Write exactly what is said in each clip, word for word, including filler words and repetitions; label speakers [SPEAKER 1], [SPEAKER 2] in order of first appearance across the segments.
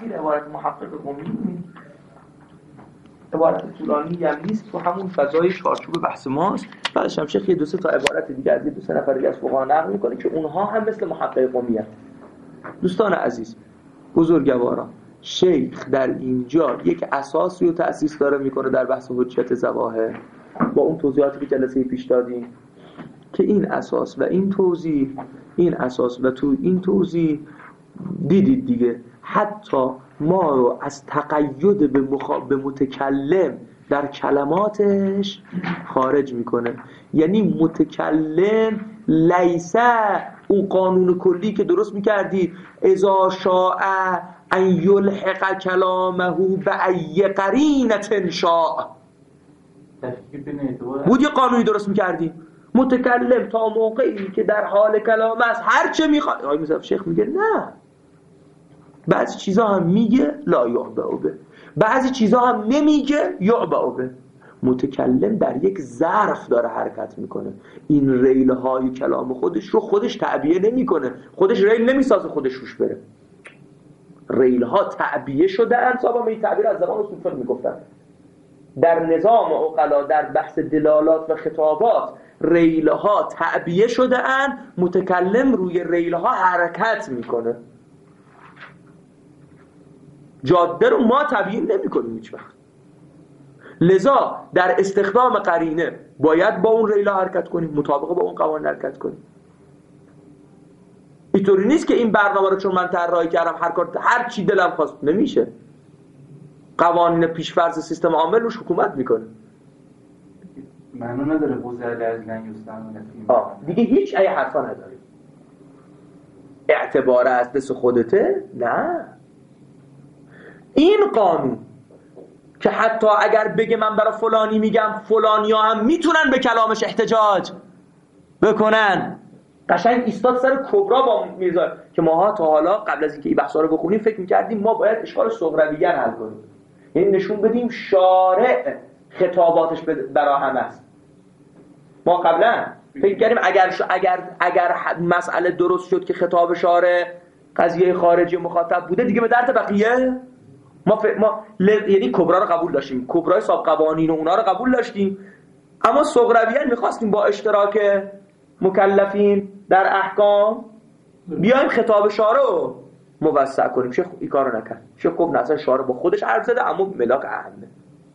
[SPEAKER 1] اخیر عبارت محقق قمی عبارت طولانی هم نیست، تو همون فضای چارچوب بحث ماست. بعدش هم شیخ یه دو سه تا عبارت دیگه از دو سه نفر دیگه از فقها نقل میکنه که اونها هم مثل محقق قمی هست. دوستان عزیز، بزرگواران، شیخ در اینجا یک اساسی رو تأسیس داره میکنه در بحث حجت ظواهر با اون توضیحاتی که جلسه پیش دادیم که این اساس و این توضیح این اساس و تو این توضیح دیدید دیگه حتی ما رو از تقید به, مخا... به متکلم در کلماتش خارج میکنه. یعنی متکلم لیسه اون قانون کلی که درست میکردی اذا شاء ان یلحق کلامه به ای قرینة شاء بود، یه قانونی درست میکردی متکلم تا موقعی که در حال کلام است هر چه میخواد. آقای مثلا شیخ میگه نه، بعضی چیزا هم میگه لا یعبأ به، بعضی چیزا هم نمیگه یعبأ به. متکلم در یک ظرف داره حرکت میکنه، این ریله های کلام خودش رو خودش تعبیه نمیکنه، خودش ریل نمیسازه خودش روش بره. ریل ها تعبیه شده ان، صاحب این تعبیر از زمان اصول فقه میگفتن در نظام عقلا در بحث دلالات و خطابات ریل ها تعبیه شده ان، متکلم روی ریل ها حرکت میکنه. جاده رو ما تعیین نمی‌کنیم هیچ وقت، لذا در استخدام قرینه باید با اون ریلا حرکت کنیم، مطابق با اون قوانین حرکت کنیم. اینطوری نیست که این برنامه رو چون من طراحی کردم هر کار هر چی دلم خواست، نمیشه. قوانین پیش‌فرض سیستم عامل روش حکومت میکنه.
[SPEAKER 2] معنی نداره بوزه از لنگستان
[SPEAKER 1] آه دیگه هیچ ای حرفا نداره. اعتبار از دست خودته؟ نه. این قانون که حتی اگر بگه من برای فلانی میگم فلانیا هم میتونن به کلامش احتجاج بکنن، قشنگ ایستاد سر کبرا با میرزا که ماها تا حالا قبل از اینکه این بحثا رو بخونیم فکر میکردیم ما باید اشکال صغرویه حل کنیم، یعنی نشون بدیم شارع خطاباتش برای همه است. ما قبلا فکر کردیم اگر ش... اگر اگر مسئله درست شد که خطاب شارع قضیه خارجی مخاطب بوده دیگه به درد بقیه ما ف... ما ل... یعنی کبرا رو قبول داشتیم، کبرای ساب قوانین و اونا رو قبول داشتیم، اما صغرویان می‌خواستیم با اشتراک مکلفین در احکام بیایم خطاب شارع رو موسع کنیم. شیخ این کارو نکرد. شیخ گفت اصلا شارع با خودش حرف زده اما ملاک اهمه.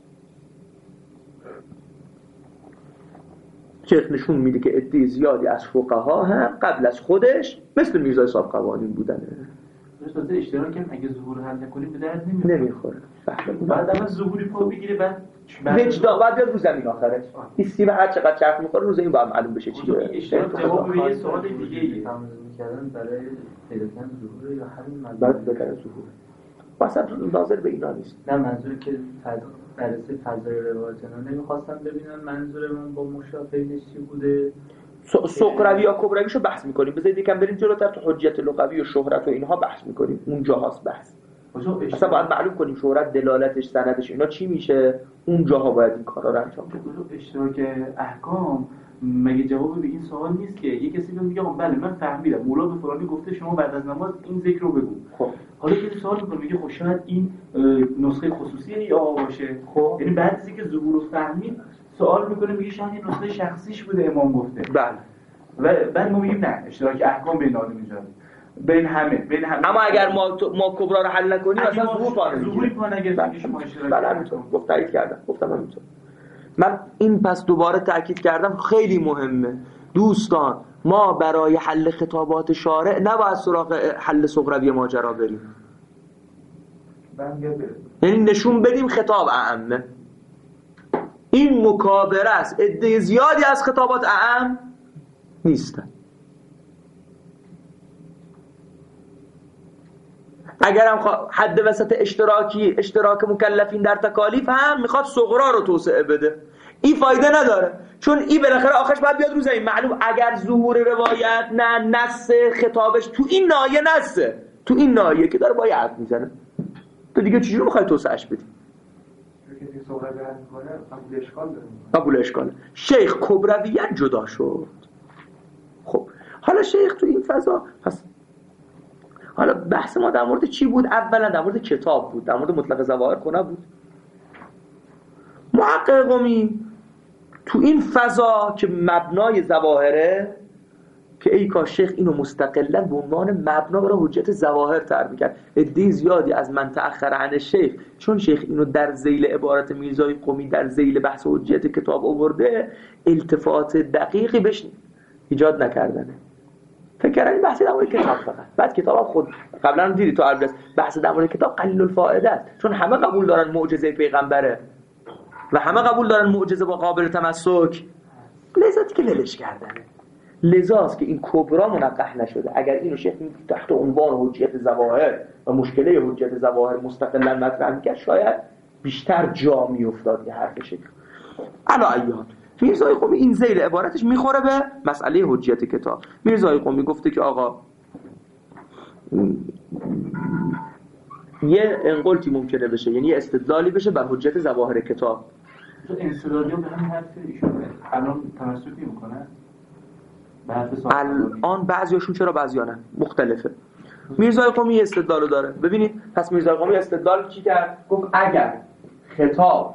[SPEAKER 1] شیخ نشون میده که عده زیادی از فقها هم قبل از خودش مثل میرزای صاحب قوانین بودن.
[SPEAKER 2] تازه اشتراک هم اگه ظهور حل نکنیم به درد نمیخوره.
[SPEAKER 1] نمیخوره.
[SPEAKER 2] بعد اول ظهوری پا بگیره بعد
[SPEAKER 1] وجدا بعد بیاد رو زمین آخرش. ایستی و هر چقدر چرخ میخوره رو زمین باید معلوم بشه چیه.
[SPEAKER 2] اشتراک جواب به یه سوال دیگه ای تمام می‌کردن برای پیدا کردن ظهور یا همین منظور
[SPEAKER 1] بعد پیدا کردن ظهور. واسه ناظر به اینا نیست.
[SPEAKER 2] نه منظوری که بررسی فضای روایتنا نمیخواستم ببینن منظور من با مشابهش چی بوده.
[SPEAKER 1] سقروی یا کبرویشو بحث میکنیم. بذارید یکم بریم جلوتر تو حجت لغوی و شهرت و اینها بحث میکنیم. اونجا هاست بحث. اصلا باید معلوم کنیم شهرت دلالتش سندش اینا چی میشه. اونجاها باید این کارا رو انجام بدیم.
[SPEAKER 2] اشتراک احکام مگه جواب به این سوال نیست که یه کسی میگه بله من فهمیدم مولا به فلانی گفته شما بعد از نماز این ذکر رو بگو. خب حالا که سوال میکنه میگه خب شاید این نسخه خصوصی یا باشه. خب یعنی بعد از اینکه ظهور رو فهمید سوال میکنه میگه شاید این نسخه شخصیش بوده امام گفته.
[SPEAKER 1] بله.
[SPEAKER 2] و بعد ما میگیم نه اشتراک احکام بین آدم اینجا بین همه بین همه.
[SPEAKER 1] اما اگر ما ما کبرا رو حل نکنیم اصلا ظهور پا نمیگیره.
[SPEAKER 2] ظهوری پا نگیره شما اشتراک.
[SPEAKER 1] بله همینطور گفت تایید کردم. گفتم همینطور. من این پس دوباره تأکید کردم خیلی مهمه دوستان، ما برای حل خطابات شارع نباید سراغ حل صغروی ماجرا بریم. یعنی نشون بدیم خطاب اعمه. این مکابره است. عده زیادی از خطابات اعم نیستن. اگرم حد وسط اشتراکی اشتراک مکلفین در تکالیف هم میخواد صغرا رو توسعه بده، این فایده نداره، چون این بالاخره آخرش باید بیاد رو زمین. معلوم اگر ظهور روایت نه نص خطابش تو این ناحیه نصه، تو این ناحیه که داره با حرف میزنه، تو دیگه چجوری میخوای توسعهش بدی؟
[SPEAKER 3] کسی صغرا بیان کنه قبول اشکال داره.
[SPEAKER 1] قبول اشکال. شیخ کبرویان جدا شد. خب حالا شیخ تو این فضا پس حالا بحث ما در مورد چی بود؟ اولا در مورد کتاب بود، در مورد مطلق ظواهر کنه بود. محقق قمی تو این فضا که مبنای ظواهره، که ای کاش شیخ اینو مستقلا به عنوان مبنا برای حجت ظواهر تعریف کرد. عده زیادی از من تأخر عن شیخ، چون شیخ اینو در ذیل عبارت میرزای قمی در ذیل بحث حجت کتاب آورده، التفات دقیقی بهش ایجاد نکردنه. فکر کردن این بحث در مورد کتاب فقط. بعد کتاب خود قبلا دیدی تو البرز بحث در مورد کتاب قلیل الفائده است، چون همه قبول دارن معجزه پیغمبره و همه قبول دارن معجزه با قابل تمسک، لذا که للش کردنه. لذاست که این کبرا منقح نشده. اگر اینو شیخ تحت عنوان حجت ظواهر و مشکله حجت ظواهر مستقلا مطرح می‌کرد، شاید بیشتر جا می‌افتاد یه حرفش. علا ایان میرزای قمی این ذیل عبارتش میخوره به مسئله حجت کتاب. میرزای قمی گفته که آقا یه انقلتی ممکنه بشه، یعنی یه استدلالی بشه بر حجت ظواهر کتاب.
[SPEAKER 2] استدلالی به همین حرف ایشون الان تمسک نمی‌کنه.
[SPEAKER 1] الان بعضیاشون چرا بعضیا نه، مختلفه. میرزای قمی استدلالو داره. ببینید پس میرزای قمی استدلال چی کرد؟ گفت اگر خطاب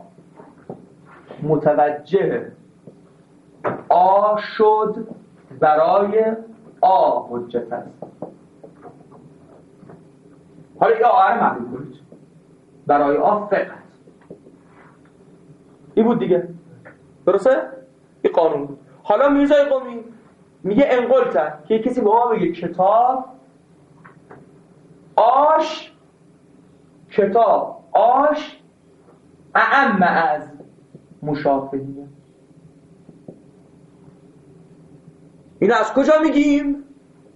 [SPEAKER 1] متوجه آ شد برای آ حجت است. حالا این آ رو معلوم کنید برای آ فقط این بود دیگه، درسته؟ این قانون بود. حالا میرزای قمی میگه انقلته که کسی به ما بگه کتاب آش کتاب آش اعم از مشافهیه. اینو از کجا میگیم؟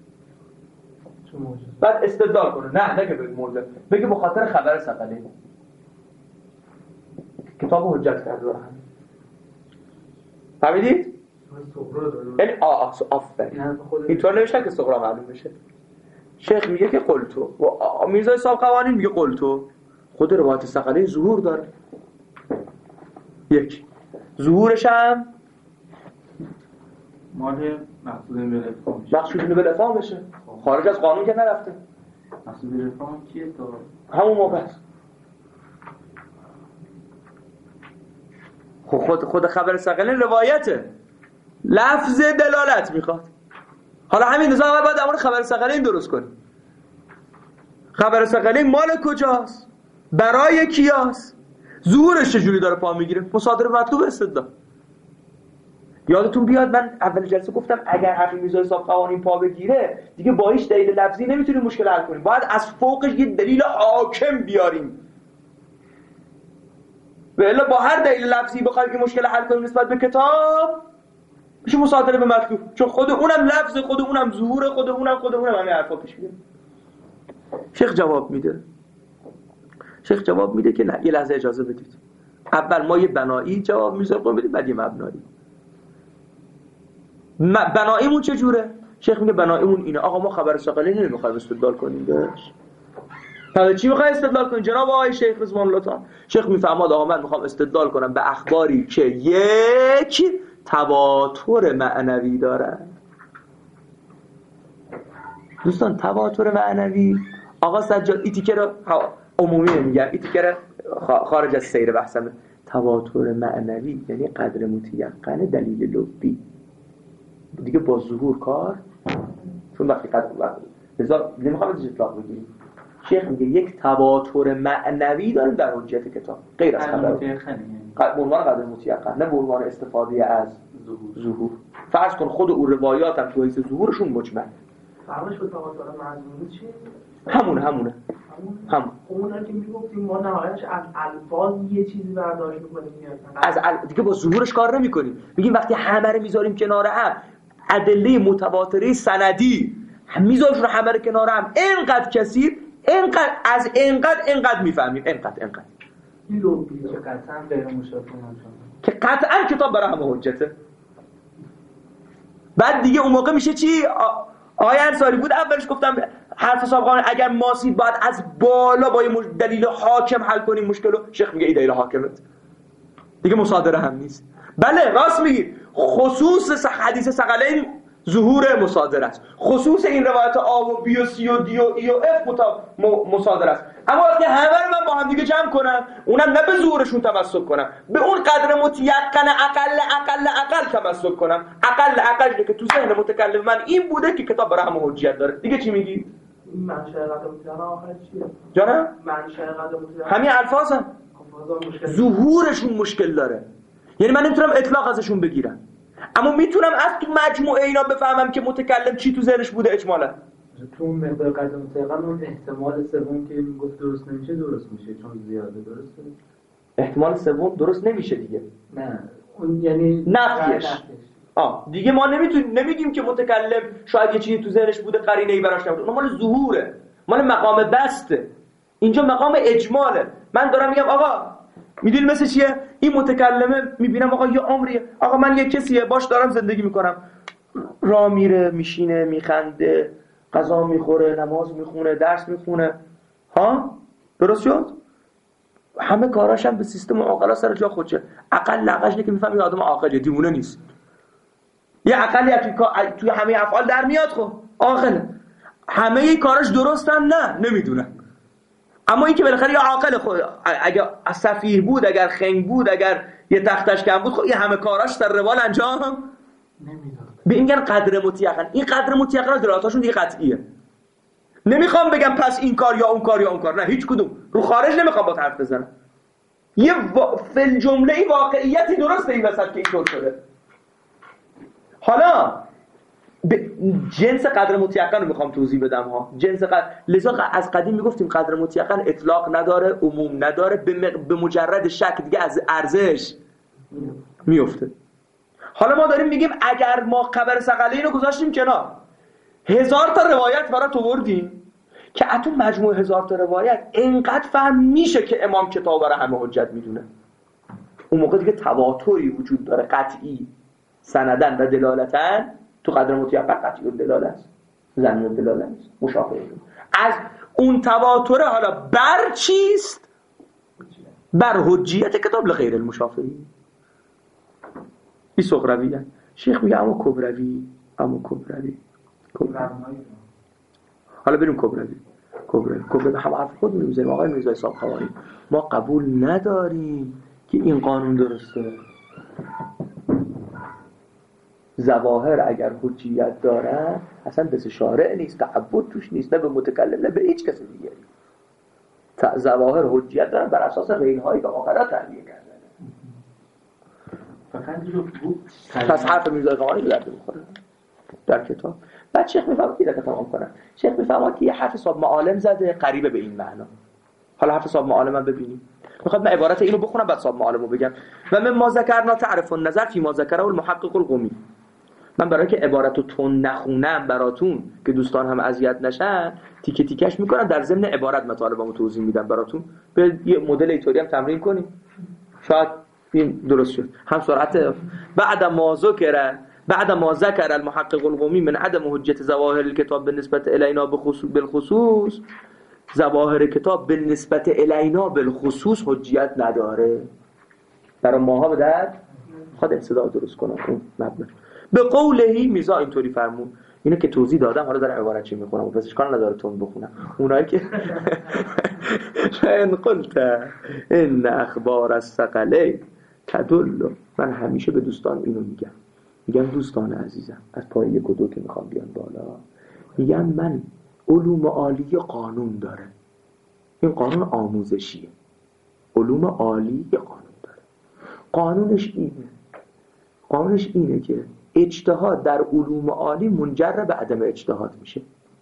[SPEAKER 1] بعد استدلال کنه. نه نگه بگه موجب، بگه بخاطر خبر ثقلین کتاب حجت کرده برای همین. فهمیدید؟ یعنی آه آفرین اینطور نوشتن که صغرا معلوم بشه. شیخ میگه که قلتو و میرزای صاحب قوانین میگه قلتو. خود روایت ثقلین ظهور داره. یک ظهورش هم
[SPEAKER 2] مال مقصود به افهام
[SPEAKER 1] مقصود به افهام بشه، خارج از قانون که نرفته.
[SPEAKER 2] مقصود به افهام کیه؟ تا
[SPEAKER 1] همون موقع است. خود خود خبر ثقلین روایته، لفظ دلالت میخواد. حالا همین نظام اول باید در مورد خبر ثقلین درست کنیم. خبر ثقلین مال کجاست؟ برای کیاست؟ ظهورش چجوری داره پا میگیره؟ مصادره مطلوب استدلال. یادتون بیاد من اول جلسه گفتم اگر حرف میرزای صاحب قوانین پا بگیره دیگه با هیچ دلیل لفظی نمیتونیم مشکل حل کنیم، باید از فوقش یه دلیل حاکم بیاریم. و الا با هر دلیل لفظی بخوایم که مشکل حل کنیم نسبت به کتاب میشه مصادره به مطلوب، چون خود اونم لفظ، خود اونم ظهور، خود اونم خود اونم همه حرفا پیش میاد. شیخ جواب میده. شیخ جواب میده که نه، یه لحظه اجازه بدید. اول ما یه بنایی جواب میذاریم بدید، بعد یه مبنایی. بناییمون چجوره؟ شیخ میگه بناییمون اینه. آقا ما خبر ثقلین نمیخوایم استدلال کنیم بهش. تا چی میخوای استدلال کنیم جناب آقای شیخ رضوان الله تعالی؟ شیخ میفرماد آقا من میخوام استدلال کنم به اخباری که یک تواتر معنوی دارن. دوستان تواتر معنوی، آقا سجاد این تیکه رو عمومی میگم، این تیکه رو خارج از سیر بحثمه. تواتر معنوی یعنی قدر متیقن دلیل لبی دیگه با ظهور کار، چون وقتی قدر لذا نمیخوام ازش اطلاق بگیریم. شیخ میگه یک تواتر معنوی داره در حجت کتاب غیر از خبر به عنوان قدر متیقن، نه به عنوان استفاده از ظهور. فرض کن خود اون روایات هم تو حیث ظهورشون مجمل.
[SPEAKER 3] فرقش با تواتر معنوی چیه؟
[SPEAKER 1] همونه همونه همون
[SPEAKER 3] اونایی که میگفتیم ما نهایتش از الفاظ یه چیزی برداشت می‌کنیم
[SPEAKER 1] از ال... دیگه با ظهورش کار نمی‌کنیم. میگیم وقتی همه رو میذاریم کنار هم، ادله متواتره سندی میذاریم رو همه رو کنار هم، اینقدر کثیر، اینقدر از اینقدر اینقدر میفهمیم، اینقدر اینقدر
[SPEAKER 3] این رو که قطعا غیر مشابه
[SPEAKER 1] که قطعا کتاب برای همه حجته. بعد دیگه اون موقع میشه چی؟ آیه انصاری بود اولش گفتم حرف سابقان اگر ماسید باید از بالا با یه دلیل حاکم حل کنیم مشکلو. شیخ میگه این دلیل حاکمت دیگه مصادره هم نیست. بله راست میگی، خصوص حدیث ثقلین ظهور مصادره است. خصوص این روایت آ و بی و سی و دی و ای و اف مصادره است. اما وقتی همه رو من با هم دیگه جمع کنم، اونم نه به ظهورشون تمسک کنم، به اون قدر متیقن اقل اقل اقل تمسک کنم. اقل اقل که تو ذهن متکلم من این بوده که کتاب برای همه حجیت داره. دیگه چی میگی؟
[SPEAKER 3] منشأ قدر مطلقه آخر چیه؟
[SPEAKER 1] جانم؟
[SPEAKER 3] منشأ قدر مطلقه
[SPEAKER 1] همین الفاظم. ظهورشون مشکل داره. یعنی من نمیتونم اطلاق ازشون بگیرم، اما میتونم از تو مجموعه اینا بفهمم که متکلم چی تو ذهنش بوده اجمالا.
[SPEAKER 4] تو اون مقدار قدر مطلقه اون احتمال سوم که میگفت درست نمیشه درست میشه چون زیاده. درسته؟
[SPEAKER 1] احتمال سوم درست نمیشه دیگه.
[SPEAKER 4] نه اون یعنی
[SPEAKER 1] نفیش. آه دیگه ما نمیتونیم نمیگیم که متکلم شاید یه چیزی تو ذهنش بوده قرینه ای براش نبوده. اون مال ظهوره، مال مقام بسته. اینجا مقام اجماله. من دارم میگم آقا میدونی مثل چیه؟ این متکلمه میبینم آقا یه عمریه، آقا من یه کسیه باش دارم زندگی میکنم، راه میره میشینه میخنده غذا میخوره نماز میخونه درس میخونه، ها درست شد؟ همه کاراش هم به سیستم عاقلا سر جا خودشه. اقل عقلش که میفهمی یه آدم عاقله، دیوونه نیست. یه عقلی توی توی همه افعال در میاد، خب عاقله. همه کاراش درستن؟ نه نمیدونم. اما این که بالاخره یه عاقل، خود اگر سفیه بود، اگر خنگ بود، اگر یه تختش کم بود، خب این همه کاراش در روال انجام
[SPEAKER 4] نمیداد.
[SPEAKER 1] به این میگن قدر مطلقاً. این قدر مطلقاً دلالتاشون دیگه قطعیه. نمیخوام بگم پس این کار یا اون کار یا اون کار، نه هیچ کدوم. رو خارج نمیخوام با حرف بزنم. یه وا... فل جمله واقعیتی درسته این وسط که اینطور شده. حالا به جنس قدر مطلقاً رو میخوام توضیح بدم ها. جنس قدر، لذا از قدیم میگفتیم قدر مطلقاً اطلاق نداره، عموم نداره، به, مق... به مجرد شک دیگه از ارزش میفته. حالا ما داریم میگیم اگر ما خبر ثقلین رو گذاشتیم کنار، هزار تا روایت برات آوردیم که اتون مجموع هزار تا روایت اینقدر فهم میشه که امام کتاب برای همه حجت میدونه، اون موقع دیگه تواتری وجود داره، قطعی سندن و دلالتن. تو قدر مطلق قطعی دلاله است، ظنی دلاله است، مشابه از اون تواتر. حالا بر چیست؟ بر حجیت کتاب لغیر المشافهی. این صغرویه. شیخ میگه اما کبروی، اما کبروی کبروی. حالا بریم کبروی. کبروی کبروی هم حرف خود می‌زنیم. آقای میرزا صاحب خوانی ما قبول نداریم که این قانون درسته. ظواهر اگر حجیت دارن اصلا دست شارع نیست، تعبد توش نیست، نه به متکلم نه به هیچ کسی دیگری. ظواهر حجیت دارن بر اساس ریل‌هایی که آخرا تعبیه کردن.
[SPEAKER 2] فقط رو بود
[SPEAKER 1] پس حرف میرزا قمانی به درد میخوره در کتاب. بعد شیخ میفهمه که دقیقا تمام کنن. شیخ میفهمه که یه حرف صاحب معالم زده قریبه به این معنا. حالا حرف صاحب معالم هم ببینیم. میخواد من عبارت اینو بخونم بعد صاحب معالم رو بگم. و من ما ذکرنا تعرف النظر فی ما ذکره المحقق القمی. من برای که عبارتو تون نخونم براتون که دوستان هم اذیت نشن، تیکه تیکش میکنم، در ضمن عبارت مطالبمو توضیح میدم براتون. به یه مدل اینطوری هم تمرین کنیم. شاید این درست شد. هم سرعت بعد ما ذکر بعد ما ذکر المحقق القمی من عدم حجت ظواهر الكتاب بالنسبه الینا بخصوص بالخصوص، ظواهر کتاب بالنسبه الینا بالخصوص حجیت نداره. برای ماها به درد خود استدعا درست کنم اون مبنا. به قولهی میزا اینطوری فرمون. اینو که توضیح دادم، حالا دارم عبارت چی میخونم، پس اشکال نداره تون بخونم. اونایی که ان قلت ان اخبار الثقلین تدل، من همیشه به دوستان اینو میگم، میگم دوستان عزیزم از پای یک و دو که میخوام بیان بالا، میگم من علوم عالی قانون داره، این قانون آموزشیه، علوم عالی قانون داره. قانونش اینه قانونش اینه که اجتهاد در علوم عالی منجر به عدم اجتهاد میشه،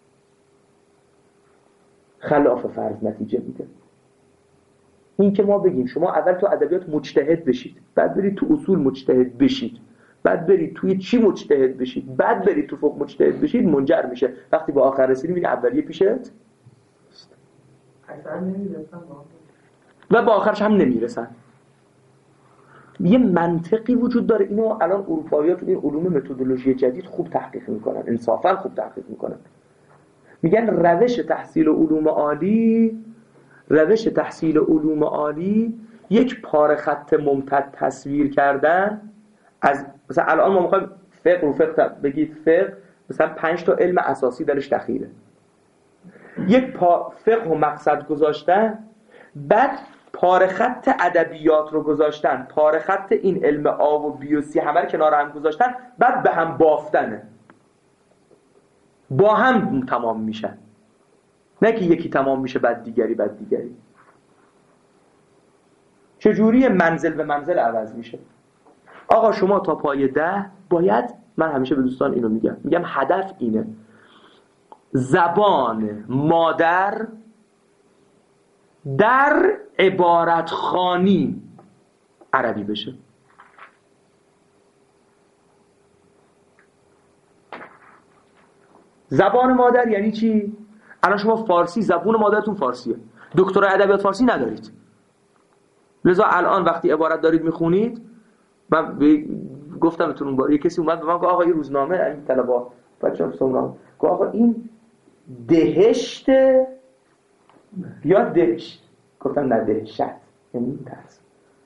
[SPEAKER 1] خلاف فرض نتیجه میده. این که ما بگیم شما اول تو ادبیات مجتهد بشید، بعد برید تو اصول مجتهد بشید، بعد برید توی چی مجتهد بشید، بعد برید تو فقه مجتهد بشید، منجر میشه وقتی با آخر رسیدی میبینی اولیه پیشت
[SPEAKER 3] اصلا نمیرسن
[SPEAKER 1] و با آخرش هم نمیرسن. یه منطقی وجود داره، اینو الان اروپایی‌ها تو این علوم متدولوژی جدید خوب تحقیق میکنن، انصافا خوب تحقیق میکنن. میگن روش تحصیل علوم عالی روش تحصیل علوم عالی یک پاره خط ممتد تصویر کردن از، مثلا الان ما میخوایم فقه و فقه بگید فقه مثلا پنج تا علم اساسی درش دخیله. یک پا فقه و مقصد گذاشتن، بعد پاره خط ادبیات رو گذاشتن، پاره خط این علم آب و بیوسی همه رو کنار هم گذاشتن، بعد به هم بافتنه، با هم تمام میشن، نه که یکی تمام میشه بعد دیگری بعد دیگری. چجوری منزل به منزل عوض میشه؟ آقا شما تا پایه ده باید، من همیشه به دوستان اینو میگم، میگم هدف اینه زبان مادر در عبارت خوانی عربی بشه. زبان مادر یعنی چی؟ الان شما فارسی، زبون مادرتون فارسیه، دکترای ادبیات فارسی ندارید، لذا الان وقتی عبارت دارید میخونید، من گفتم بهتون اون بار یه کسی اومد به من گفت آقا این روزنامه این طلبا بچه‌ها سومران گفت آقا این دهشت یا دهشت؟ گفتم نه دهشت، یعنی ترس.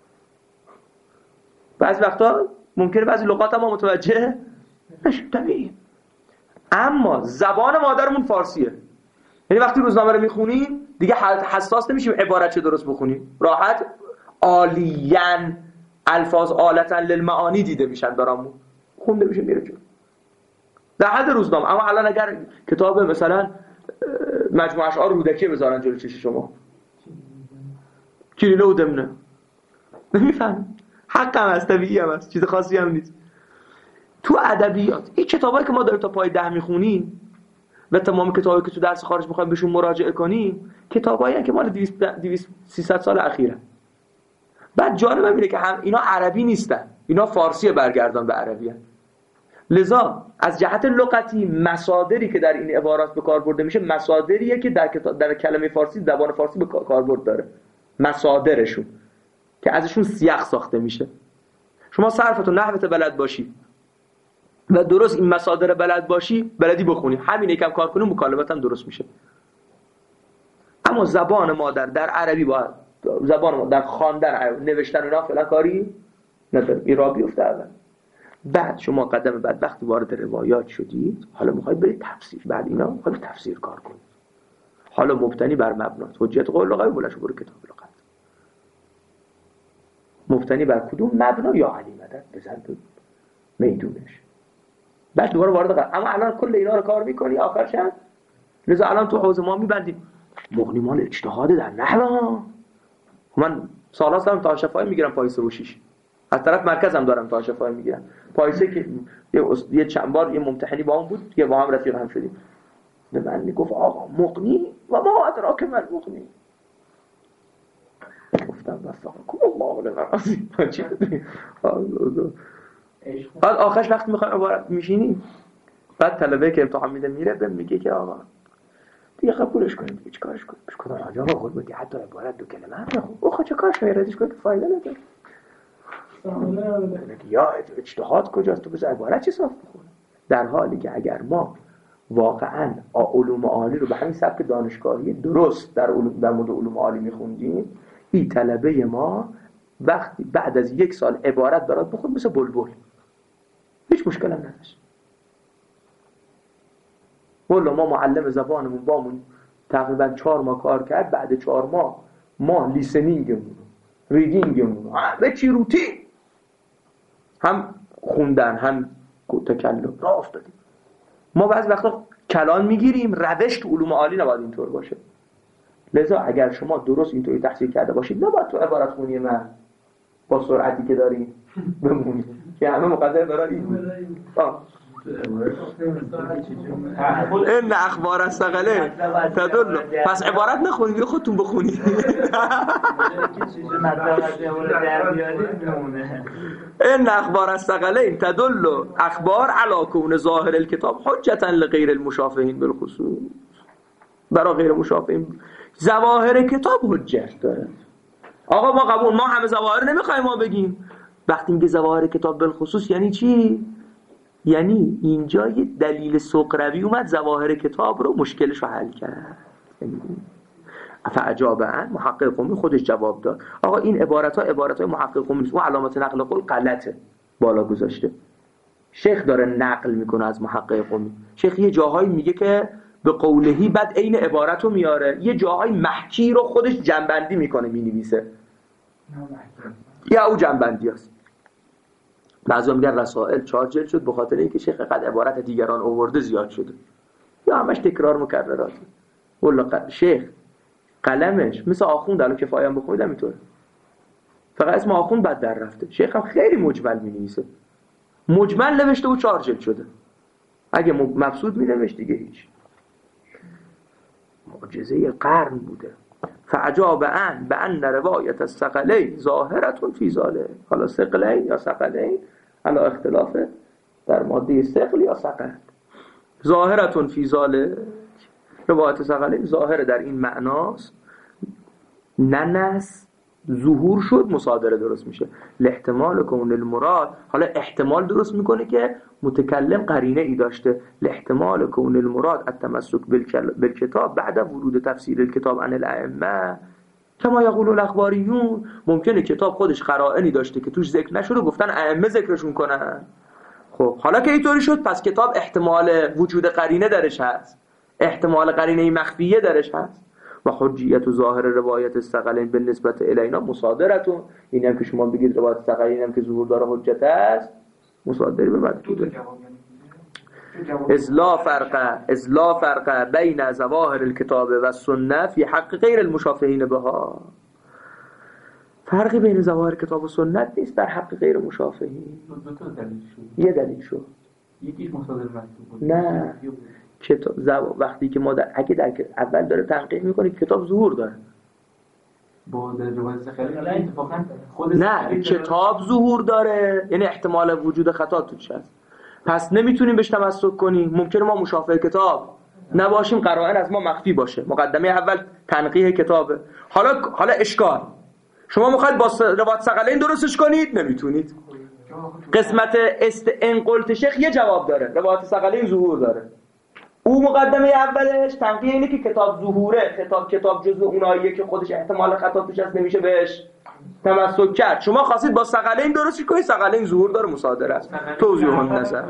[SPEAKER 1] بعضی وقتا ممکنه بعضی لغات ما متوجه نشیم، طبیعیه، اما زبان مادرمون فارسیه. یعنی وقتی روزنامه رو میخونیم دیگه حساس نمیشیم عبارت چه درست بخونیم، راحت عالیاً الفاظ آلتاً للمعانی دیده میشن برامون، خونده میشه میره جلو در حد روزنامه. اما الان اگر کتاب مثلا مجموعه اشعار رودکی بذارن جلوی چش شما، کلیله و دمنه نمیفهم، حقم هست، طبیعی هم هست، چیز خاصی هم نیست. تو ادبیات این کتابایی که ما داریم تا پای ده میخونیم و تمام کتابایی که تو درس خارج میخوایم بهشون مراجعه کنیم، کتابایی هستن که مال دویست سیصد سال اخیره. بعد جالب هم اینه که هم اینا عربی نیستن، اینا فارسی برگردان به عربی هستن. لذا از جهت لغتی مصادری که در این عبارات به کار برده میشه مصادریه که در در کلمه فارسی، زبان فارسی به کاربرد داره، مصادرشون که ازشون سیاق ساخته میشه. شما صرفت و نحوت بلد باشی و درست این مصادر بلد باشی، بلدی بخونی، همین یکم کار کنی مکالمت هم درست میشه. اما زبان مادر در عربی باید، زبان مادر در خواندن، نوشتن اینا فعلا کاری نداریم، این را بیفته اول. بعد شما قدم بعد وقتی وارد روایات شدید، حالا میخواید برید تفسیر، بعد اینا میخواید تفسیر کار کنید، حالا مبتنی بر مبنات حجت قول لغوی بلش برو کتاب لغت، مبتنی بر کدوم مبنا یا علی مدد بزن تو میدونش، بعد دوباره وارد قرار. اما الان کل اینا رو کار میکنی آخرش هم. لذا الان تو حوزه ما میبندیم مغنی مال اجتهاد در نحو. من سالا سالم تا شفایی میگیرم پای سه و شش، از طرف مرکزم دارم تا شفایی میگیرم پایسه که یه, یه چند بار یه ممتحنی با هم بود، یه با هم رفیق هم شدیم، به من میگفت آقا مغنی و ما ادراک من مغنی. گفتم وفقکم الله للعظیم. چی بدونی بعد آخرش وقتی میخوایم عبارت میشینیم، بعد طلبه که امتحان میده میره به میگه که آقا دیگه قبولش کنیم، دیگه چیکارش کنیم؟ بهش گفتم آقا خود بگی حتی عبارت دو کلمه هم نخون، آخه چه کارش میردیش کنه که فایده نداره. یا اجتهاد کجاست؟ تو بذار عبارت چی صاف بخونه. در حالی که اگر ما واقعا علوم عالی رو به همین سبک دانشگاهی درست در علوم در مورد علوم عالی میخوندیم، این طلبه ما وقتی بعد از یک سال عبارت برات بخون مثل بلبل، هیچ مشکل هم نداشت. والله ما معلم زبانمون بامون تقریبا چهار ماه کار کرد، بعد چهار ماه ما لیسنینگمون، ریدینگمون همه چی روتین، هم خوندن هم تکلم راه افتادیم. ما بعضی وقتا کلان میگیریم، روش تو علوم عالی نباید اینطور باشه. لذا اگر شما درست اینطوری تحصیل کرده باشید، نباید تو عبارت خونی من با سرعتی که داریم بمونید که همه مقدر برای این بود. این اخبار الثقلین تدل. پس عبارت نخونید، بیا خودتون بخونید. این اخبار الثقلین تدل اخبار علی کون ظاهر الکتاب حجتا لغیر المشافهین بالخصوص. برای غیر مشافهین ظواهر کتاب حجت داره. آقا ما قبول، ما همه ظواهر نمیخوایم ما بگیم. وقتی میگه ظواهر کتاب بالخصوص یعنی چی؟ یعنی اینجا یه دلیل سقروی اومد ظواهر کتاب رو مشکلش رو حل کرد. فعجابا محقق قومی خودش جواب داد آقا این عبارت ها عبارت های محقق قومی نیست، اون علامت نقل قول غلطه بالا گذاشته. شیخ داره نقل میکنه از محقق قمی. شیخ یه جاهایی میگه که به قولهی بعد عین عبارتو میاره، یه جاهای محکی رو خودش جنبندی میکنه مینویسه یا او جنبندی هست. بعضی میگن رسائل چهار جلد شد به خاطر اینکه شیخ قد عبارت دیگران آورده زیاد شده یا همش تکرار مکرراته. والله شیخ قلمش مثل آخوند الان کفایه هم بخونید همینطوره، فقط اسم آخوند بد در رفته. شیخ هم خیلی مجمل می‌نویسه، مجمل نوشته و چهار جلد شده. اگه مبسوط می‌نوشت دیگه هیچ. معجزه قرن بوده. فعجاب ان به ان روایت الثقلین ظاهرة فی ذلک. حالا ثقلین یا ثقلین علی اختلاف در ماده ثقل یا ثقل. ظاهرة فی ذلک، روایت ثقلین ظاهر در این معناست، ننس ظهور شد مصادره درست میشه. لاحتمال کون المراد، حالا احتمال درست میکنه که متکلم قرینه ای داشته. لاحتمال کون المراد التمسک بالکتاب بعد ورود تفسیر الکتاب عن الائمه کما یقول الاخباریون. ممکنه کتاب خودش قرائنی داشته که توش ذکر نشده، گفتن ائمه ذکرشون کنن. خب حالا که اینطوری شد پس کتاب احتمال وجود قرینه درش هست، احتمال قرینه مخفیه درش هست. و حجیت و ظاهر روایت الثقلین به نسبت الینا مصادرتون. این هم که شما بگید روایت الثقلین هم که ظهور داره حجت است، مصادری به مدلوله. ازلا فرق ازلا فرق بین ظواهر الکتاب و سنت فی حق غیر المشافهین بها. فرقی بین ظواهر کتاب و سنت نیست در حق غیر مشافهین. یه دلیل شد.
[SPEAKER 2] یکیش مصادر مکتوب بود.
[SPEAKER 1] نه کتاب وقتی که ما در اگه در اول داره تنقیح میکنه کتاب ظهور داره
[SPEAKER 2] با در روایت ثقلین اتفاقا خود
[SPEAKER 1] نه کتاب ظهور داره، یعنی احتمال وجود خطا توش هست، پس نمیتونیم بهش تمسک کنیم. ممکنه ما مشافه کتاب نباشیم، قرائن از ما مخفی باشه. مقدمه اول تنقیح کتابه. حالا حالا اشکال، شما میخواید با روایت ثقلین درستش کنید، نمیتونید. قسمت است انقلت شیخ یه جواب داره، روایت ثقلین ظهور داره. او مقدمه اولش تنقیح اینه که کتاب ظهوره، کتاب کتاب جزء اوناییه که خودش احتمال خطا توش هست، نمیشه بهش تمسک کرد. شما خواستید با ثقلین درست کنید، ثقلین ظهور داره مصادره است. توضیح نظر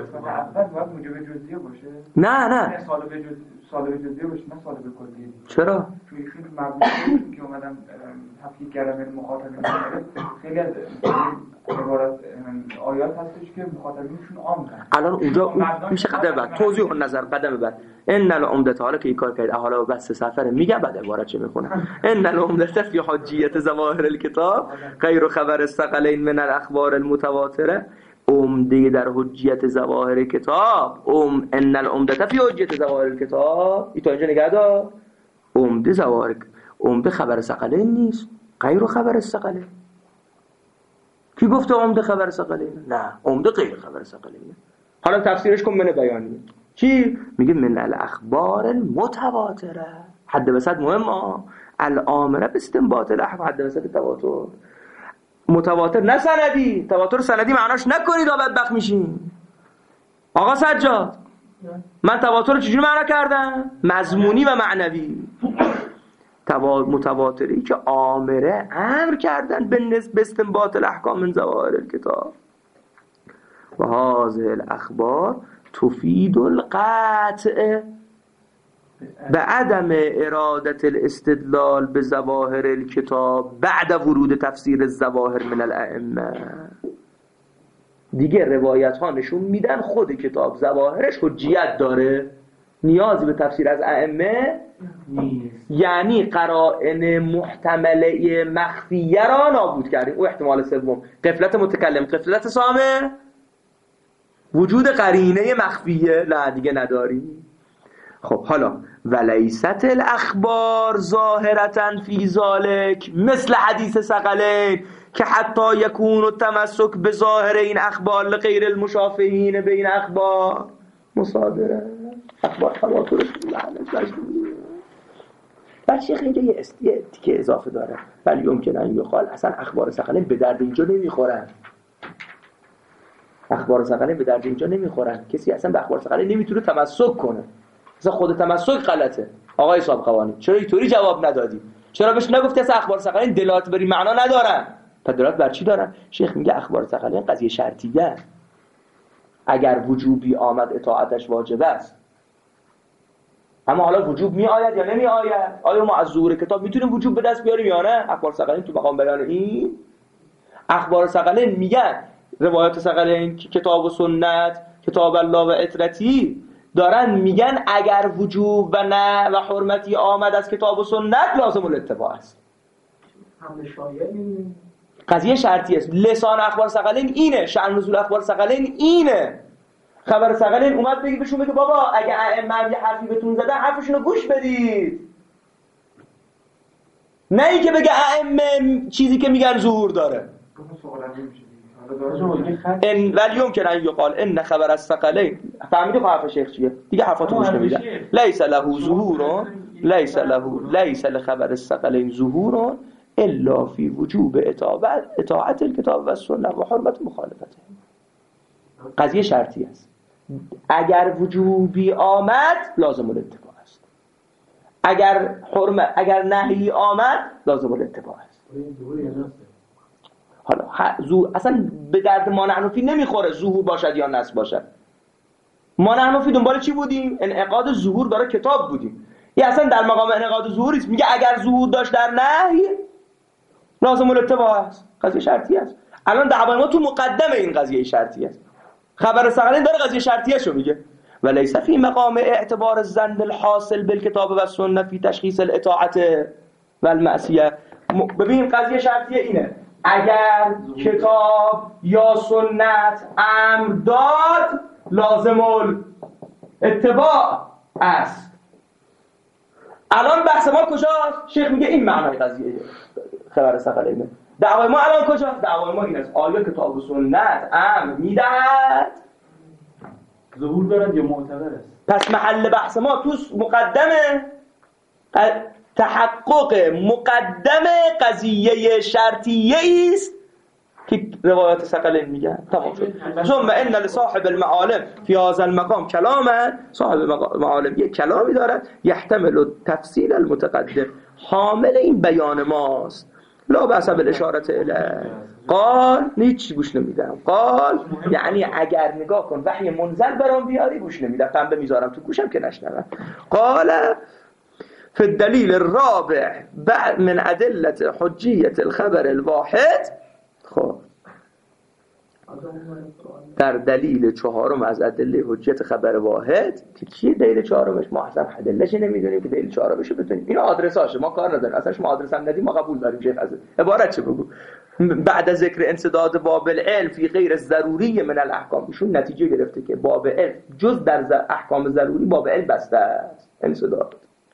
[SPEAKER 1] نه نه
[SPEAKER 5] سالب جزئیه باشه نه سالب کلیه.
[SPEAKER 1] چرا؟
[SPEAKER 5] چون ایشون تو مبنی که اومدن تفکیک کردن مخاطبین خیلی از عبارات آیات هستش که مخاطبینشون عامن.
[SPEAKER 1] الان اونجا میشه قدم بعد توضیح نظر قدم بعد ان العمدة، حالا که این کار کرد حالا بس سفر میگه بعد عبارت چه میخونه. ان العمدة فی حجیت ظواهر الکتاب غیر خبر الثقلین من الاخبار المتواتره. عمده در حجیت ظواهر کتاب ام ان العمدة فی حجیت ظواهر الکتاب. این تا اینجا نگه دار. عمده ظواهر عمده خبر ثقلین نیست، غیر خبر الثقلین. کی گفته عمده خبر ثقلین؟ نه، عمده غیر خبر ثقلین. حالا تفسیرش کن من بیانیه چی میگه؟ من الاخبار المتواتره. حد وسط مهمه، الامره باستنباط الاحکام. حد وسط تواتر متواتر نه سندی. تواتر سندی معناش نکنید تا بدبخت میشین. آقا سجاد من تواتر رو چجوری معنا کردم؟ مضمونی و معنوی. متواتری که آمره امر کردن به نسبت استنباط الاحکام من ظواهر الکتاب. و هذه الاخبار تفید القطع به عدم ارادت الاستدلال به ظواهر الکتاب بعد ورود تفسیر الظواهر من الائمه. دیگه روایت ها نشون میدن خود کتاب ظواهرش حجیت داره، نیازی به تفسیر از ائمه نیست. یعنی قرائن محتمله مخفیه را نابود کردیم. او احتمال سوم، غفلت متکلم، غفلت سامع، وجود قرینه مخفیه نه دیگه نداریم. خب حالا ولیست الاخبار ظاهرة فی ذلک مثل حدیث ثقلین که حتی یکون التمسک به ظاهر این اخبار لغیر المشافهین به این اخبار مصادره. اخبار تواترش لعنت بعد شیخ اینجا یه استیه که اضافه داره، ولی یمکن ان یقال اصلا اخبار ثقلین به درد اینجا نمیخورن. اخبار ثقلین به درد اینجا نمیخورن. کسی اصلا به اخبار ثقلین نمیتونه تمسک کنه. اصلا خود تمسک غلطه. آقای صاحب قوانی چرا اینطوری جواب ندادی؟ چرا بهش نگفتی اصلا اخبار ثقلین دلالت بری معنا ندارن؟ تا دلالت بر چی دارن؟ شیخ میگه اخبار ثقلین قضیه شرطیه. اگر وجوبی آمد اطاعتش واجب است. اما حالا وجوب می آید یا نمی آید؟ آیا ما از ظهور کتاب میتونیم وجوب به دست بیاریم یا نه؟ اخبار ثقلین تو مقام بیان این اخبار ثقلین میگن، روایات ثقلین که کتاب و سنت، کتاب الله و اطرتی دارن میگن اگر وجوب و نه و حرمتی آمد از کتاب و سنت لازم الاتباع است.
[SPEAKER 3] حمل شایعه
[SPEAKER 1] قضیه شرطی است. لسان اخبار ثقلین اینه، شأن نزول اخبار ثقلین اینه. خبر ثقلین اومد بگی بهشون بگه بابا اگه ائمه یه حرفی بهتون زدن حرفشون رو گوش بدید، نه اینکه بگه ائمه چیزی که میگن ظهور داره. ان ولی يمكن ان يقال ان خبر الثقلين، فهمیدی حرف شیخ چیه دیگه؟ حرفاتو گوش نمیدن. ليس له ظهور، ليس له ليس لخبر الثقلين ظهور الا في وجوب اطاعت اطاعت الكتاب و السنه و حرمت مخالفته. قضیه شرطی است. اگر وجوبی آمد لازم الاتباع است، اگر حرمت اگر نهی آمد لازم الاتباع است. حالا زو اصلا به درد ما نحنفی نمیخوره ظهور باشد یا نصب باشد. ما نحنفی دنبال چی بودیم؟ انعقاد ظهور برای کتاب بودیم. یه اصلا در مقام انعقاد ظهوری است. میگه اگر ظهور داشت در نهی لازم الاتباع است. قضیه شرطی است. الان دعوای ما تو مقدمه این قضیه شرطی است. خبر ثقلین داره قضیه شرطیه شو میگه وليس في مقام اعتبار الظن الحاصل بالكتاب والسنه في تشخيص الاطاعه والمعصيه. ببین قضیه شرطیه اینه، اگر کتاب یا سنت امر داد لازم الاتباع است. الان بحث ما کجاست؟ شیخ میگه این معنای قضیه خبر ثقلینه. دعوای ما الان کجاست؟ دعوای ما این است آیا کتاب و سنت امر میدهد
[SPEAKER 2] ظهور دارد یا معتبر است؟
[SPEAKER 1] پس محل بحث ما تو مقدمه تحقق مقدم قضیه شرطیه است که روایات ثقلین میگن. تمام شد. ثم ان لصاحب المعالم فی هذا المقام کلاما، صاحب معالم یک کلامی دارد یحتمل تفصیل المتقدم، حامل این بیان ماست. لا بأس بالاشاره الیه قال، هیچ گوش نمیدم. قال یعنی اگر نگاه کن وحی منزل برام بیاری گوش نمیدم، پنبه میذارم تو گوشم که نشنوم. قال في الدليل الرابع بعد من أدلة حجية الخبر الواحد، خب در دلیل چهارم از ادله حجیت خبر واحد که چیه دلیل چهارمش؟ ما اصلا ادلهش نمیدونیم که دلیل چهارمش بتونیم. اینا آدرساشه، ما کار نداریم، اصلا شما آدرس هم ندید ما قبول داریم. شیخ از عبارت چه بگو؟ بعد از ذکر انسداد باب العلم فی غیر ضروری من الاحکام، ایشون نتیجه گرفته که باب علم جز در احکام ضروری باب علم بسته است. انسداد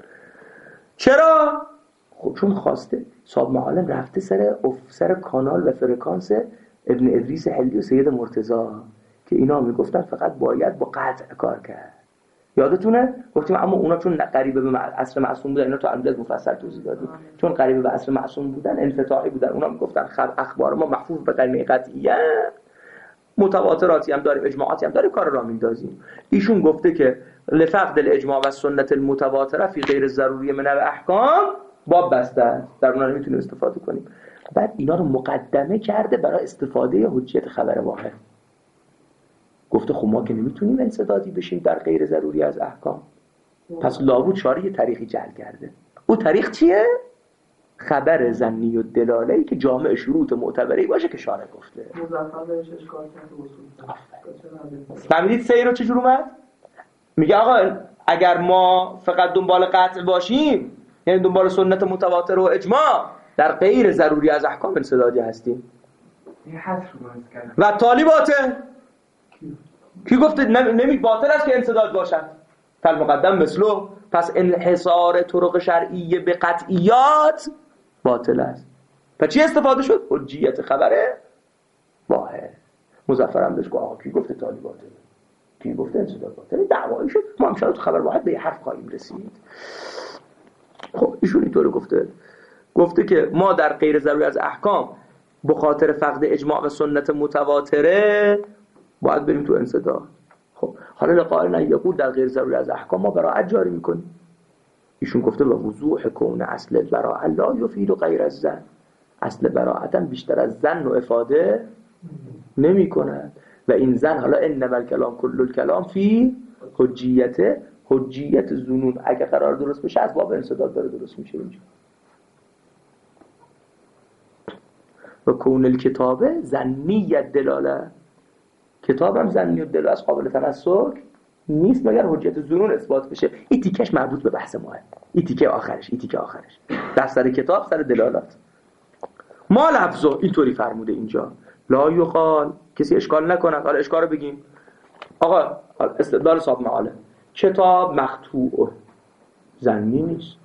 [SPEAKER 1] چرا؟ خب چون خواسته. صاحب معالم رفته سر سر کانال و فرکانس ابن ادریس حلی و سید مرتضی که اینا میگفتن فقط باید با قطع کار کرد. یادتونه؟ گفتیم اما اونا چون قریب به عصر معصوم بودن، اینا تو امروز مفصل توضیح دادیم، چون قریب به عصر معصوم بودن انفتاحی بودن، اونا میگفتن اخبار ما محفوظ به قرینه قطعیه، متواتراتی هم داریم، اجماعاتی هم داریم، کار را میندازیم. ایشون گفته که لفقد الاجماع و سنت المتواتره فی غیر ضروری من الاحکام باب بسته است، در اونها نمیتونیم استفاده کنیم. بعد اینا رو مقدمه کرده برای استفاده حجیت خبر واحد. گفته خب ما که نمیتونیم انسدادی بشیم در غیر ضروری از احکام، پس لابد شارع یه طریقی جعل کرده. او طریق چیه؟ خبر ظنی و دلاله‌ای که جامع شروط معتبری باشه که شارع گفته.
[SPEAKER 3] مظفر بهش اشکال کرده اصول.
[SPEAKER 1] فهمیدید سیر رو چجور اومد؟ میگه آقا اگر ما فقط دنبال قطع باشیم، یعنی دنبال سنت متواتر و اجماع، در غیر ضروری از احکام انسدادی هستیم.
[SPEAKER 5] این حصر باید کرد.
[SPEAKER 1] و تالی باطل کی گفته نمی باطل است که انسداد باشد؟ فل مقدم مثلو. پس انحصار طرق شرعیه به قطعیات باطل است. پس چی استفاده شد؟ حجیت خبره واحد. مظفر هم بهش گفت آقا کی گفته تالی باطل؟ کی گفته انسداد باطل؟ دعوایی شد. ما هم تو خبر واحد به یه حرف خواهیم رسید. خب ایشون اینطور گفته گفته که ما در غیر ضروری از احکام به خاطر فقد اجماع و سنت متواتره باید بریم تو انسداد. خب حالا لقائلنا یقول در غیر ضروری از احکام ما براءت جاری میکنیم. ایشون گفته و وضوح کون اصل براءت لا یفید غیر از ظن، اصل براءتن بیشتر از ظن و افاده نمی کند. و این زن حالا انما الکلام کل الکلام فی حجیته، حجیت ظنون اگه قرار درست بشه از باب انسداد داره درست میشه اینجا. و کون الکتابه زنی دلاله، کتاب هم زنی دلاله از قابل تنسک نیست مگر حجیت ظنون اثبات بشه. این تیکش مربوط به بحث ماه، این تیکه آخرش، این تیکه آخرش در سر کتاب سر دلالات. ما لفظو اینطوری فرموده اینجا لا یقال، کسی اشکال نکنه. حالا اشکال رو بگیم. آقا استدلال صاحب معاله، کتاب مقطوع زنی نیست،